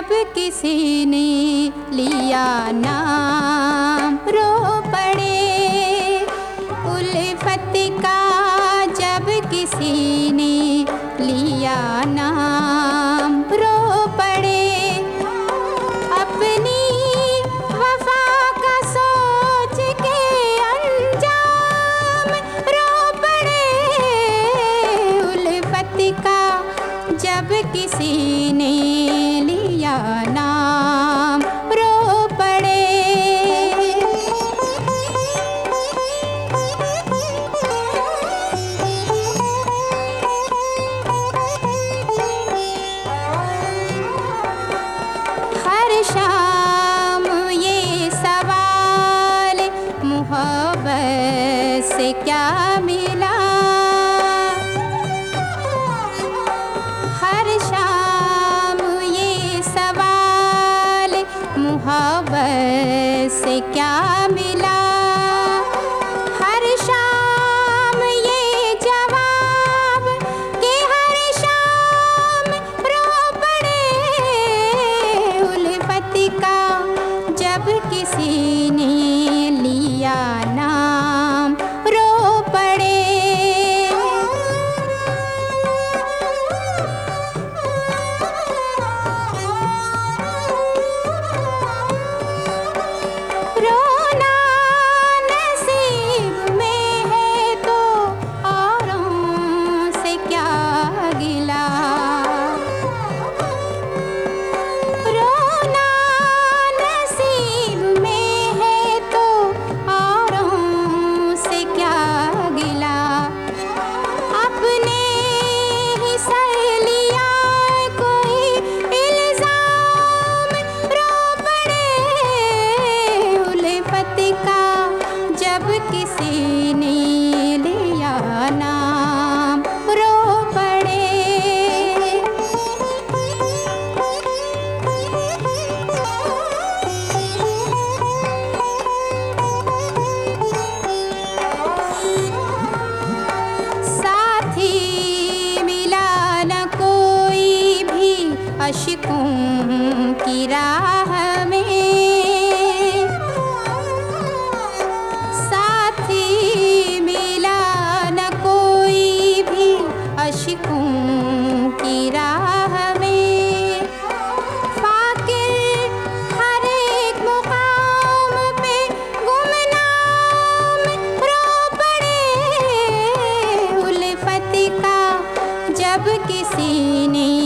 जब किसी ने लिया नाम रो पड़े उल्फत का, जब किसी ने लिया नाम रो पड़े अपनी वफा का सोच के अंजाम रो पड़े उल्फत का, जब किसी ने लिया नाम रो पड़े। हर शाम ये सवाल मोहब्बत से क्या मिला, हर शाम ये सवाल मोहब्बत से क्या मिला, हर शाम ये जवाब कि हर शाम रो पड़े उल्फत का, जब किसी ने लिया नाम रो पड़े। रोना नसीब में है तो औरों से क्या गिला, रोना नसीब में है तो औरों से क्या गिला, अपने ही सह लिया कोई इल्जाम रो पड़े उल्फत का, जब किसी ने लिया नाम रो पड़े। साथी मिला न कोई भी अश्कों की राह में, साथी मिला न कोई भी अश्कों की राह में, फाकिर हर एक मुकाम पे गुमनाम रो पड़े उल्फत का, जब किसी ने